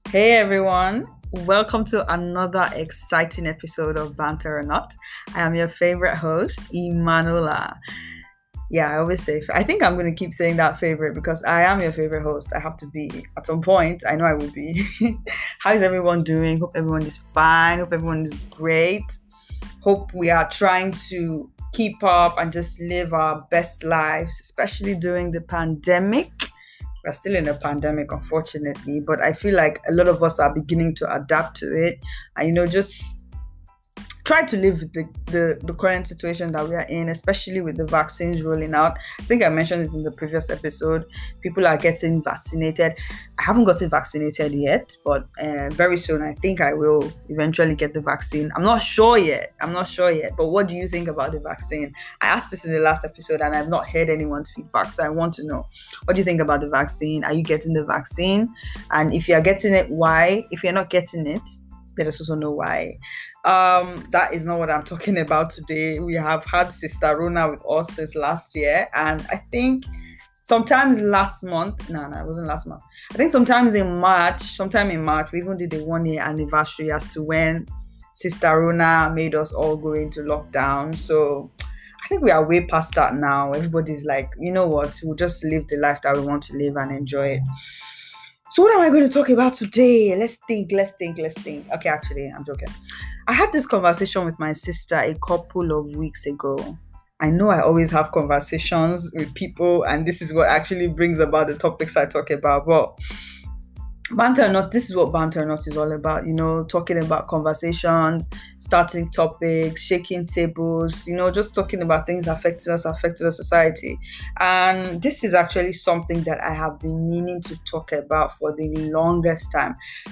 Hey everyone, welcome to another exciting episode of Banter or Not. I am your favorite host, Emanuela. Yeah, I always say, I think I'm going to keep saying that favorite because I am your favorite host. I have to be at some point. I know I will be. How is everyone doing? Hope everyone is fine. Hope everyone is great. Hope we are trying to keep up and just live our best lives, especially during the pandemic. We're still in a pandemic, unfortunately, but I feel like a lot of us are beginning to adapt to it and, just try to live with the current situation that we are in, especially with the vaccines rolling out. I think I mentioned it in the previous episode. People are getting vaccinated. I haven't gotten vaccinated yet, but very soon I think I will eventually get the vaccine. I'm not sure yet. But what do you think about the vaccine? I asked this in the last episode and I've not heard anyone's feedback, so I want to know. What do you think about the vaccine? Are you getting the vaccine? And if you're getting it, why? If you're not getting it, let us also know why. That is not what I'm talking about today. We have had Sister Rona with us since last year, and I think sometimes last month, no, it wasn't last month. I think sometime in March, we even did the 1 year anniversary as to when Sister Rona made us all go into lockdown. So I think we are way past that now. Everybody's like, you know what, we'll just live the life that we want to live and enjoy it. So what am I going to talk about today? Let's think. Okay, actually, I'm joking. I had this conversation with my sister a couple of weeks ago. I know I always have conversations with people, and this is what actually brings about the topics I talk about. But Banter or Not, this is what Banter or Not is all about, talking about conversations, starting topics, shaking tables, just talking about things affecting us, affecting the society. And this is actually something that I have been meaning to talk about for the longest time.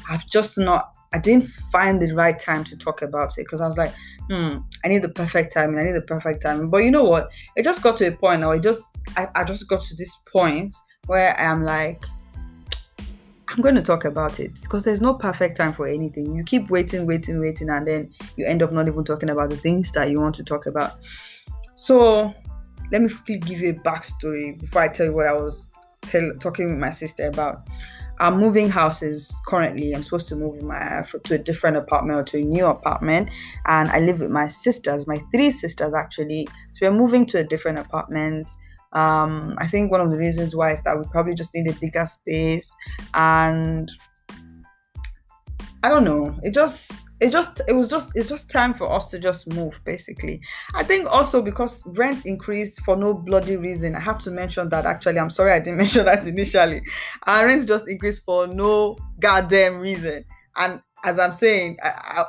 I didn't find the right time to talk about it because I was like, I need the perfect timing. But you know what? It just got to a point now. I just got to this point where I am like, I'm going to talk about it because there's no perfect time for anything. You keep waiting, and then you end up not even talking about the things that you want to talk about. So let me quickly give you a backstory before I tell you what I was talking with my sister about. I'm moving houses currently. I'm supposed to move to a different apartment or to a new apartment, and I live with my sisters, my 3 sisters actually. So we're moving to a different apartment. I think one of the reasons why is that we probably just need a bigger space, and I don't know. It's just time for us to just move, basically. I think also because rent increased for no bloody reason. I have to mention that actually. I'm sorry I didn't mention that initially. Our rent just increased for no goddamn reason. And as I'm saying,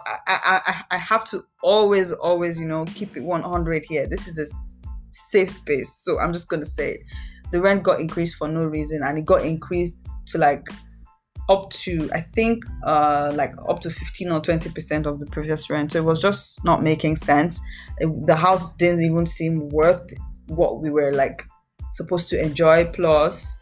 I have to always, keep it 100 here. This is a safe space. So I'm just going to say it. The rent got increased for no reason, and it got increased to up to, I think, up to 15 or 20% of the previous rent. So it was just not making sense. The house didn't even seem worth what we were supposed to enjoy. Plus,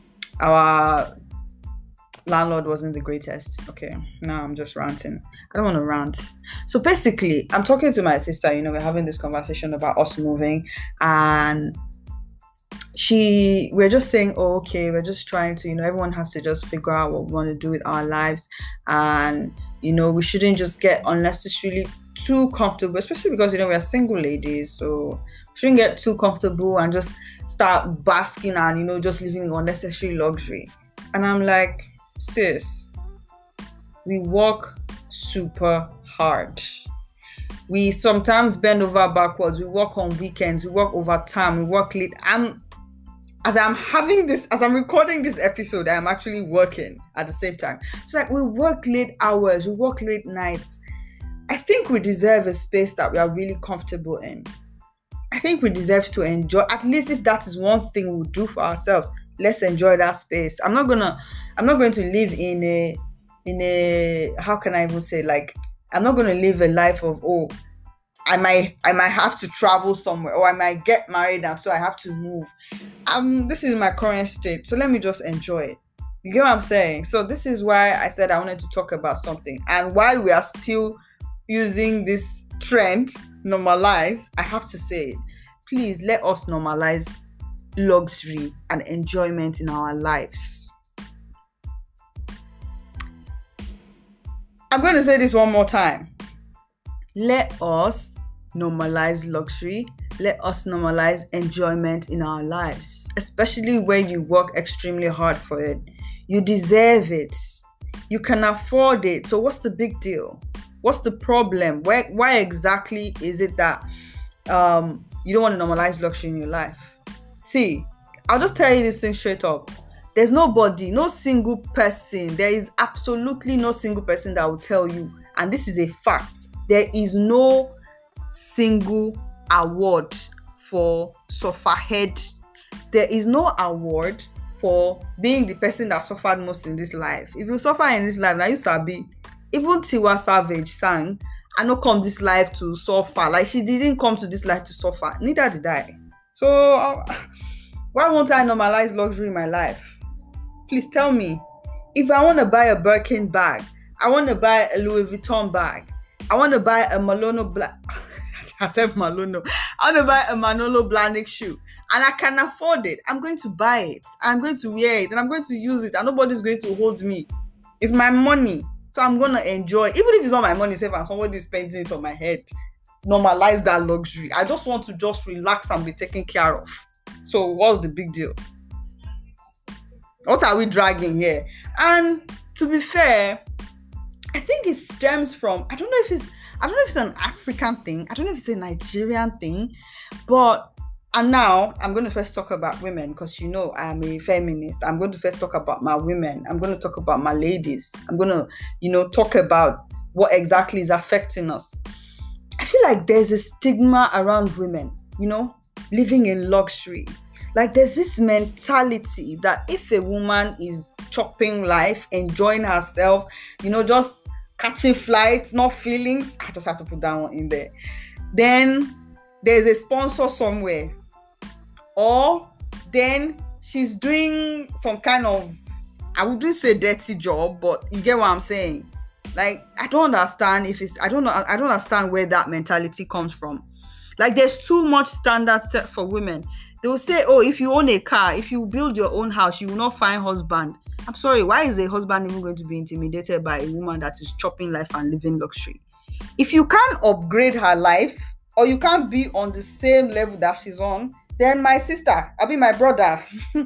our landlord wasn't the greatest. Okay, now I'm just ranting. I don't want to rant. So basically, I'm talking to my sister. We're having this conversation about us moving, and we're just saying, oh, okay, we're just trying to, everyone has to just figure out what we want to do with our lives. And, we shouldn't just get unnecessarily too comfortable, especially because, we're single ladies. So we shouldn't get too comfortable and just start basking and, just living in unnecessary luxury. And I'm like, sis, we work super hard. We sometimes bend over backwards. We work on weekends. We work overtime. We work late. As I'm recording this episode, I am actually working at the same time. So we work late hours, we work late nights. I think we deserve a space that we are really comfortable in. I think we deserve to enjoy, at least if that is one thing we'll do for ourselves, let's enjoy that space. I'm not going to live in a, how can I even say, I'm not going to live a life of, I might have to travel somewhere, or I might get married and so I have to move. This is my current state, so let me just enjoy it. You get what I'm saying? So this is why I said I wanted to talk about something. And while we are still using this trend, normalize, I have to say it. Please let us normalize luxury and enjoyment in our lives. I'm going to say this one more time. Let us normalize luxury. Let us normalize enjoyment in our lives, especially when you work extremely hard for it. You deserve it. You can afford it. So what's the big deal? What's the problem? Why exactly is it that you don't want to normalize luxury in your life? See, I'll just tell you this thing straight up. There's nobody, no single person. There is absolutely no single person that will tell you, and this is a fact, there is no single award for sufferhead. There is no award for being the person that suffered most in this life. If you suffer in this life, now you sabi. Even Tiwa Savage sang, "I no come this life to suffer." Like, she didn't come to this life to suffer. Neither did I. So why won't I normalize luxury in my life? Please tell me. If I want to buy a Birkin bag, I want to buy a Louis Vuitton bag, I want to buy a Malone Black. I said Malone. I want to buy a Manolo Blahnik shoe, and I can afford it. I'm going to buy it. I'm going to wear it, and I'm going to use it, and nobody's going to hold me. It's my money, so I'm going to enjoy it. Even if it's not my money, and somebody's spending it on my head. Normalize that luxury. I just want to just relax and be taken care of. So what's the big deal? What are we dragging here? And to be fair, I think it stems from, I don't know if it's an African thing. I don't know if it's a Nigerian thing. But, and now I'm going to first talk about women, because I'm a feminist. I'm going to first talk about my women. I'm going to talk about my ladies. I'm going to, talk about what exactly is affecting us. I feel like there's a stigma around women, living in luxury. Like, there's this mentality that if a woman is chopping life, enjoying herself, just catching flights, not feelings, I just have to put that one in there, then there's a sponsor somewhere. Or then she's doing some kind of, I wouldn't say dirty job, but you get what I'm saying. Like, I don't understand I don't understand where that mentality comes from. Like, there's too much standard set for women. They will say, oh, if you own a car, if you build your own house, you will not find husband. I'm sorry, why is a husband even going to be intimidated by a woman that is chopping life and living luxury? If you can't upgrade her life, or you can't be on the same level that she's on, then my sister, my brother,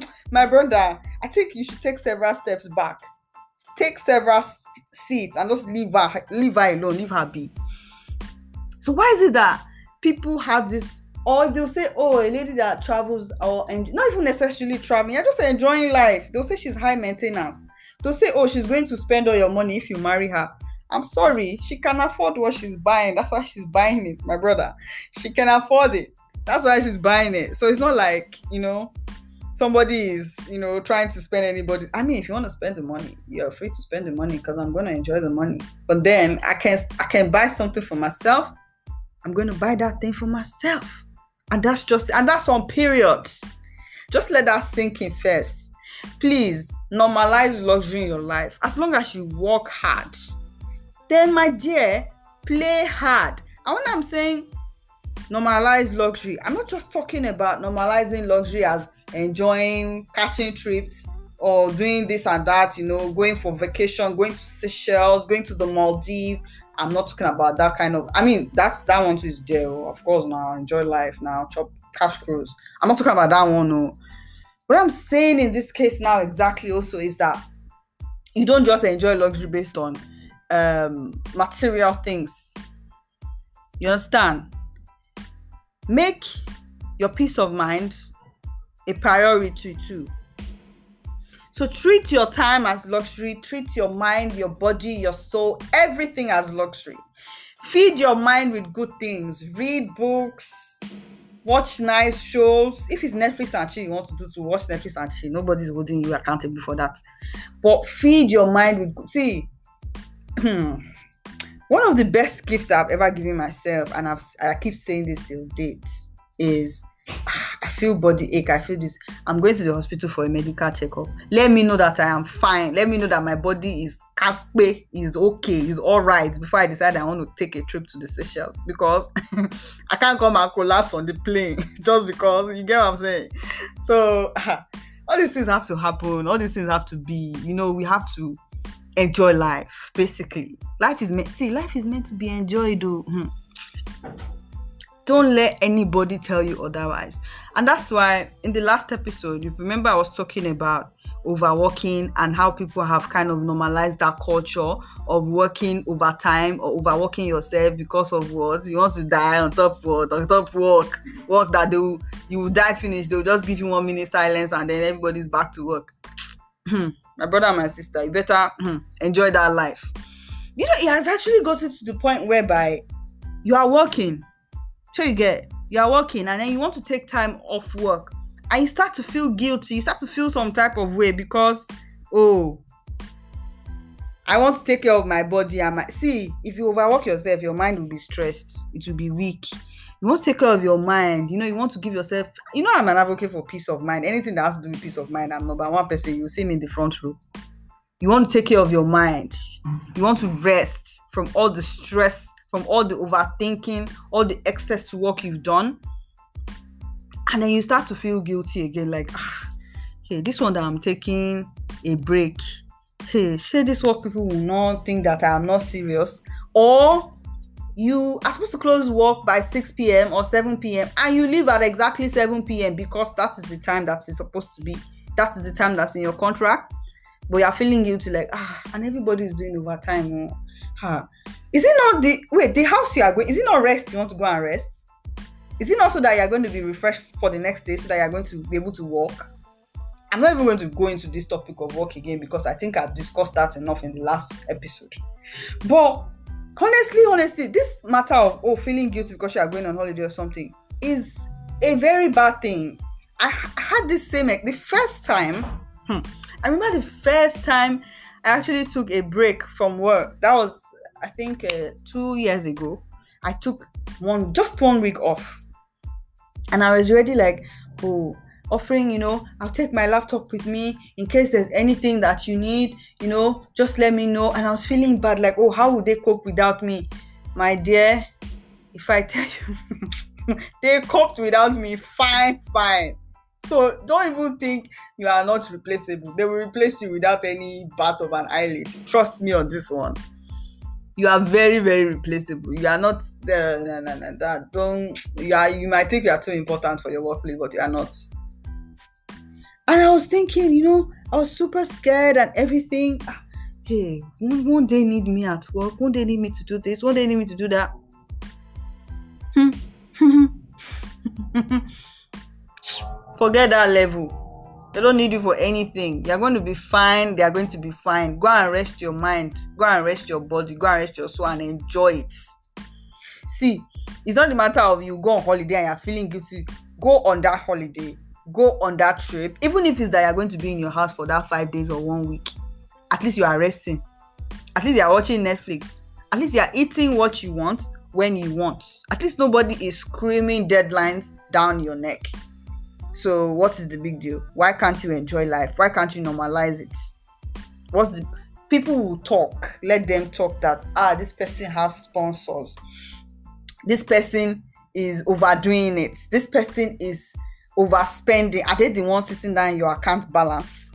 I think you should take several steps back. Take several seats and just leave her alone, leave her be. So why is it that people have this, or they'll say, oh, a lady that travels, and not even necessarily traveling, you're just enjoying life. They'll say she's high maintenance. They'll say, oh, she's going to spend all your money if you marry her. I'm sorry, she can afford what she's buying. That's why she's buying it, my brother. She can afford it. That's why she's buying it. So it's not like, somebody is, trying to spend anybody. If you want to spend the money, you're free to spend the money, because I'm going to enjoy the money. But then I can buy something for myself. I'm going to buy that thing for myself. And that's on period. Just let that sink in first. Please normalize luxury in your life. As long as you work hard, then, my dear, play hard. And when I'm saying normalize luxury, I'm not just talking about normalizing luxury as enjoying, catching trips, or doing this and that, going for vacation, going to Seychelles, going to the Maldives. I'm not talking about that kind of, that one too is there. Of course, now enjoy life, now chop cash cruise. I'm not talking about that one, no. What I'm saying in this case now exactly also is that you don't just enjoy luxury based on material things. You understand? Make your peace of mind a priority too. So treat your time as luxury, treat your mind, your body, your soul, everything as luxury. Feed your mind with good things. Read books, watch nice shows. If it's Netflix and chill you want to do, to watch Netflix and chill, nobody's holding you accountable for that. But feed your mind with good. See, one of the best gifts I've ever given myself, and I keep saying this till date, is I feel body ache. I feel this. I'm going to the hospital for a medical checkup. Let me know that I am fine. Let me know that my body is okay, is all right, before I decide I want to take a trip to the Seychelles, because I can't come and collapse on the plane just because, you get what I'm saying. So all these things have to happen. All these things have to be, we have to enjoy life. Basically, life is meant to be enjoyed. Don't let anybody tell you otherwise. And that's why in the last episode, if you remember, I was talking about overworking and how people have kind of normalized that culture of working overtime or overworking yourself because of what? You want to die on top work that you will die finish. They'll just give you 1 minute silence and then everybody's back to work. My brother and my sister, you better enjoy that life. You know, it has actually gotten to the point whereby you are working. Sure, you are working and then you want to take time off work and you start to feel guilty. You start to feel some type of way because, I want to take care of my body. See, if you overwork yourself, your mind will be stressed. It will be weak. You want to take care of your mind. You know, you want to give yourself, I'm an advocate for peace of mind. Anything that has to do with peace of mind, I'm number one person. You'll see me in the front row. You want to take care of your mind. You want to rest from all the stress, from all the overthinking, all the excess work you've done. And then you start to feel guilty again, like, hey, this one that I'm taking a break. Hey, say this work people will not think that I am not serious. Or you are supposed to close work by 6 p.m. or 7 p.m. and you leave at exactly 7 p.m. because that is the time that it's supposed to be. That is the time that's in your contract. But you're feeling guilty, like, and everybody is doing overtime. Is it not the house you are going? Is it not rest? You want to go and rest? Is it not so that you're going to be refreshed for the next day so that you're going to be able to walk? I'm not even going to go into this topic of work again because I think I've discussed that enough in the last episode. But honestly, this matter of feeling guilty because you are going on holiday or something is a very bad thing. I had this the first time. I remember the first time I actually took a break from work. That was, I think, 2 years ago. I took just 1 week off. And I was already like, offering, I'll take my laptop with me in case there's anything that you need, just let me know. And I was feeling bad, like, how would they cope without me? My dear, if I tell you, they coped without me fine. So don't even think you are not replaceable. They will replace you without any bat of an eyelid. Trust me on this one. You are very, very replaceable. You are not there. No. You might think you are too important for your workplace, but you are not. And I was thinking, I was super scared and everything. Hey, won't they need me at work? Won't they need me to do this? Won't they need me to do that? Forget that level. They don't need you for anything. You're going to be fine. They are going to be fine. Go and rest your mind. Go and rest your body. Go and rest your soul and enjoy it. See, it's not the matter of you go on holiday and you're feeling guilty. Go on that holiday. Go on that trip. Even if it's that you're going to be in your house for that 5 days or 1 week. At least you are resting. At least you are watching Netflix. At least you are eating what you want when you want. At least nobody is screaming deadlines down your neck. So what is the big deal? Why can't you enjoy life? Why can't you normalize it? People will talk. Let them talk that, this person has sponsors. This person is overdoing it. This person is overspending. Are they the ones sitting down in your account balance?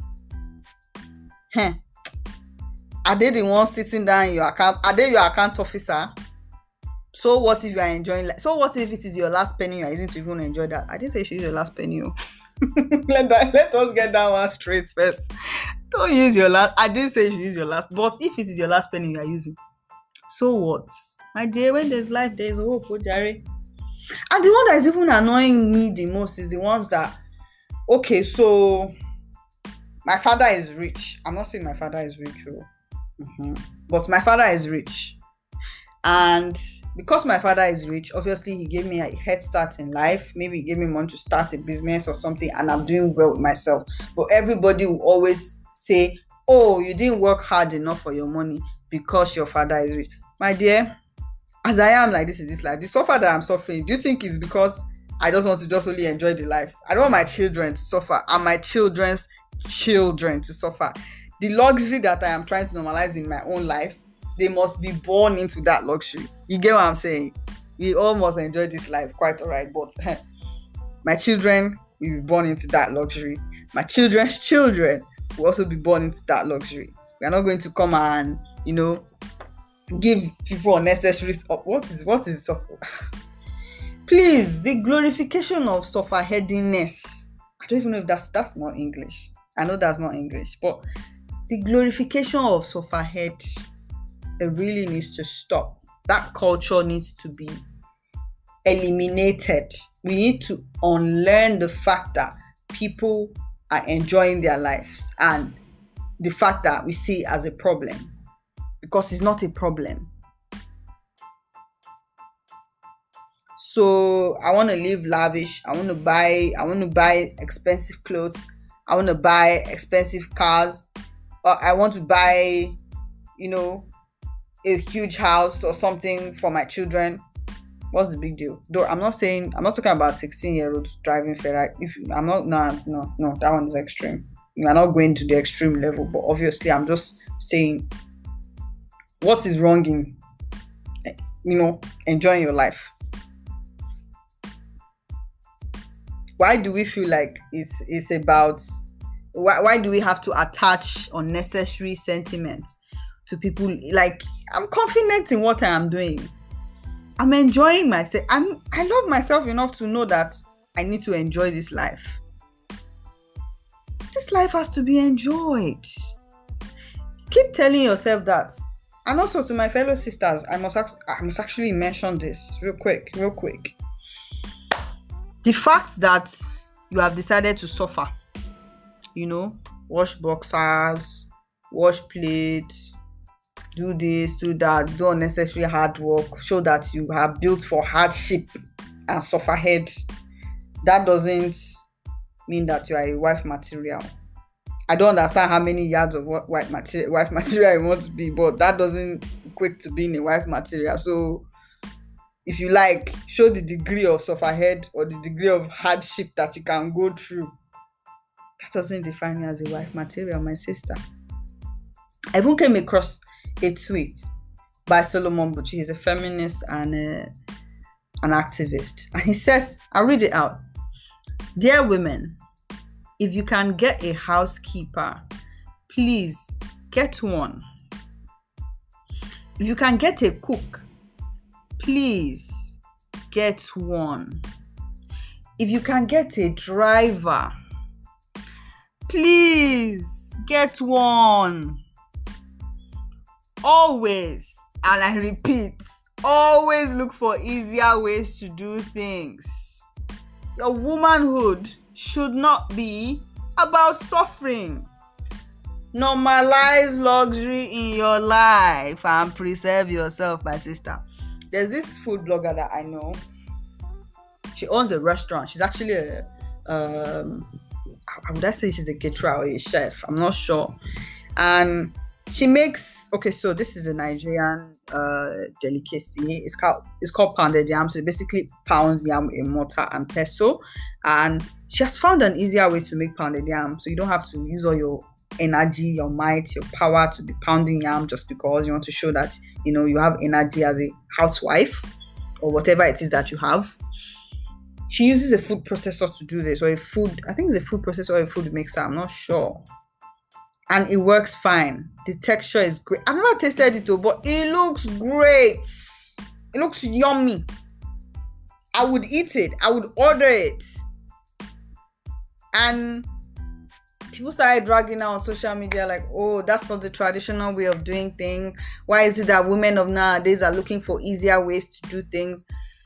Are they the ones sitting down in your account? Are they your account officer? So what if you are enjoying life? So what if it is your last penny you are using to even enjoy that? I didn't say you should use your last penny. Let us get that one straight first. Don't use your last. I didn't say you should use your last. But if it is your last penny you are using, so what? My dear, when there's life, there's hope, Jerry. And the one that is even annoying me the most is the ones that, okay, so my father is rich. I'm not saying my father is rich, but my father is rich. And because my father is rich, obviously he gave me a head start in life. Maybe he gave me money to start a business or something, and I'm doing well with myself. But everybody will always say, you didn't work hard enough for your money because your father is rich. My dear, as I am like this in this life, the suffer that I'm suffering, do you think it's because I just want to just only enjoy the life? I don't want my children to suffer and my children's children to suffer. The luxury that I am trying to normalize in my own life, they must be born into that luxury. You get what I'm saying? We all must enjoy this life, quite alright, but my children will be born into that luxury. My children's children will also be born into that luxury. We are not going to come and, give people unnecessary what is suffer? Please, the glorification of sufferheadiness. I don't even know if that's not English. I know that's not English, but the glorification of sufferhead, it really needs to stop. That culture needs to be eliminated. We need to unlearn the fact that people are enjoying their lives and the fact that we see it as a problem, because it's not a problem. So I want to live lavish. I want to buy expensive clothes. I want to buy expensive cars. Or I want to buy, a huge house or something for my children. What's the big deal? Though I'm not talking about 16-year-olds driving Ferrari. No, that one is extreme. I'm not going to the extreme level, but obviously I'm just saying what is wrong in, enjoying your life. Why do we feel like it's about, why do we have to attach unnecessary sentiments to people? Like, I'm confident in what I am doing. I'm enjoying myself. I love myself enough to know that I need to enjoy this life. This life has to be enjoyed. Keep telling yourself that. And also to my fellow sisters, I must actually mention this real quick. The fact that you have decided to suffer, wash boxers, wash plates, do this, do that, do unnecessary hard work, show that you have built for hardship and sufferhead, that doesn't mean that you are a wife material. I don't understand how many yards of wife material you want to be, but that doesn't equate to being a wife material. So if you like, show the degree of sufferhead or the degree of hardship that you can go through. That doesn't define you as a wife material, my sister. I even came across a tweet by Solomon Buchi. He's a feminist and an activist. And he says, I'll read it out. Dear women, if you can get a housekeeper, please get one. If you can get a cook, please get one. If you can get a driver, please get one. Always, and I repeat, always look for easier ways to do things. Your womanhood should not be about suffering. Normalize luxury in your life and preserve yourself, my sister. There's this food blogger that I know. She owns a restaurant. She's actually would I say she's a caterer or a chef? I'm not sure. And she makes, so this is a Nigerian delicacy. It's called pounded yam. So it basically pounds yam in mortar and pestle. And she has found an easier way to make pounded yam. So you don't have to use all your energy, your might, your power to be pounding yam just because you want to show that, you have energy as a housewife or whatever it is that you have. She uses a food processor to do this, or I think it's a food processor or a food mixer. I'm not sure. And it works fine. The texture is great. I've never tasted it though, but it looks great. It looks yummy. I would eat it. I would order it. And people started dragging out on social media like, oh, that's not the traditional way of doing things. Why is it that women of nowadays are looking for easier ways to do things?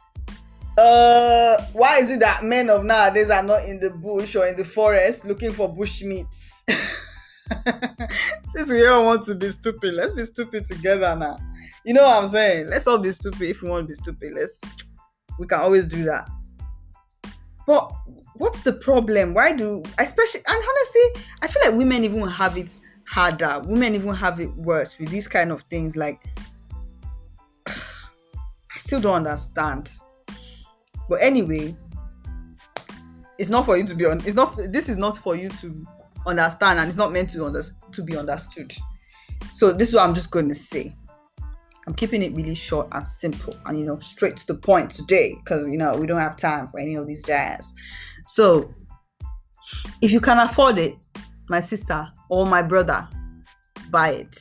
Why is it that men of nowadays are not in the bush or in the forest looking for bush meats? Since we all want to be stupid, let's be stupid together now. You know what I'm saying? Let's all be stupid. If we want to be stupid, we can always do that. But what's the problem? And honestly, I feel like women even have it harder. Women even have it worse with these kind of things. Like, I still don't understand. But anyway, it's not for you to be on. This is not for you to understand, and it's not meant to be understood. So this is what I'm just going to say. I'm keeping it really short and simple and, straight to the point today because, we don't have time for any of these jazz. So if you can afford it, my sister or my brother, buy it,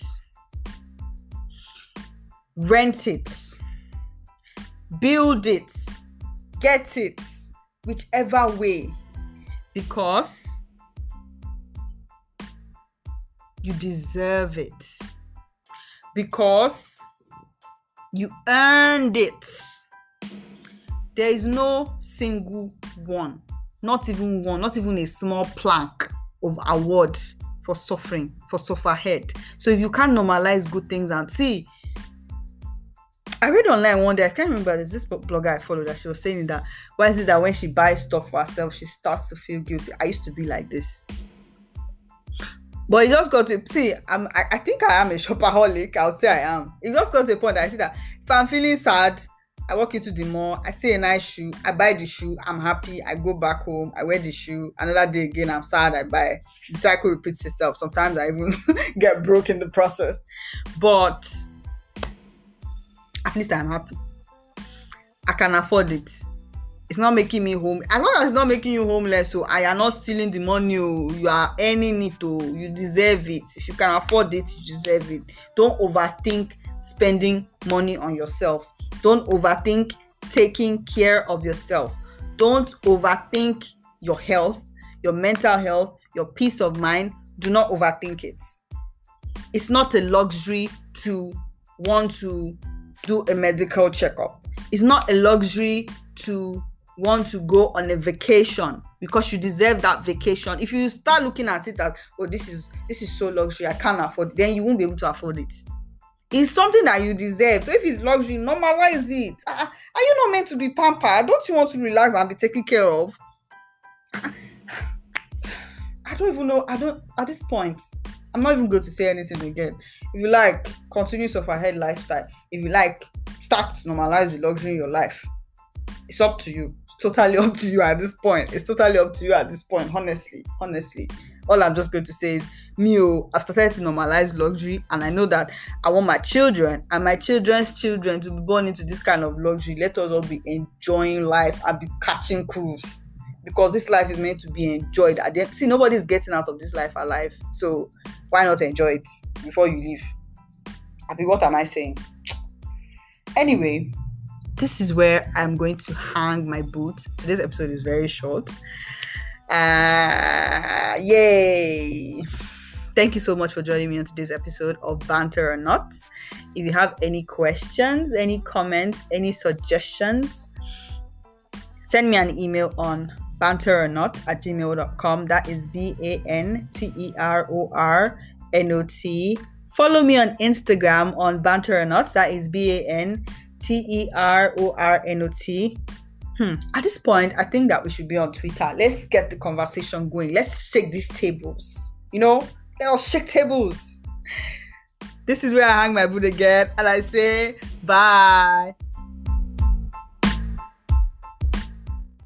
rent it, build it, get it, whichever way, because you deserve it, because you earned it. There is no single one, not even a small plank of award for suffering, for sufferhead. So if you can't normalize good things, and see, I read online one day, I can't remember, there's this blogger I follow that she was saying that, why is it that when she buys stuff for herself, she starts to feel guilty? I used to be like this. But you just got to see, I think I am a shopaholic. I would say I am. It just got to a point that I see that if I'm feeling sad, I walk into the mall, I see a nice shoe, I buy the shoe, I'm happy, I go back home, I wear the shoe, another day again, I'm sad, I buy. The cycle repeats itself. Sometimes I even get broke in the process. But at least I'm happy. I can afford it. It's not making me home. As long as it's not making you homeless, so I am not stealing the money. You are earning it. You deserve it. If you can afford it, you deserve it. Don't overthink spending money on yourself. Don't overthink taking care of yourself. Don't overthink your health, your mental health, your peace of mind. Do not overthink it. It's not a luxury to want to do a medical checkup. It's not a luxury to want to go on a vacation, because you deserve that vacation. If you start looking at it as, oh, this is so luxury, I can't afford it, then you won't be able to afford it. It's something that you deserve. So if it's luxury, normalize it. Are you not meant to be pampered? Don't you want to relax and be taken care of? I don't even know. At this point, I'm not even going to say anything again. If you like, continue sufferhead lifestyle. If you like, start to normalize the luxury in your life. It's up to you. It's totally up to you at this point. Honestly. All I'm just going to say is, I've started to normalize luxury, and I know that I want my children and my children's children to be born into this kind of luxury. Let us all be enjoying life and be catching cruise, because this life is meant to be enjoyed. See, nobody's getting out of this life alive, so why not enjoy it before you leave? What am I saying? Anyway, this is where I'm going to hang my boots. Today's episode is very short. Yay! Thank you so much for joining me on today's episode of Banter or Not. If you have any questions, any comments, any suggestions, send me an email on banterournot@gmail.com. That is BANTERORNOT. Follow me on Instagram on Banter or Not. That is BANTERORNOT. At this point, I think that we should be on Twitter. Let's get the conversation going. Let's shake these tables. Let us shake tables. This is where I hang my boot again, and I say bye.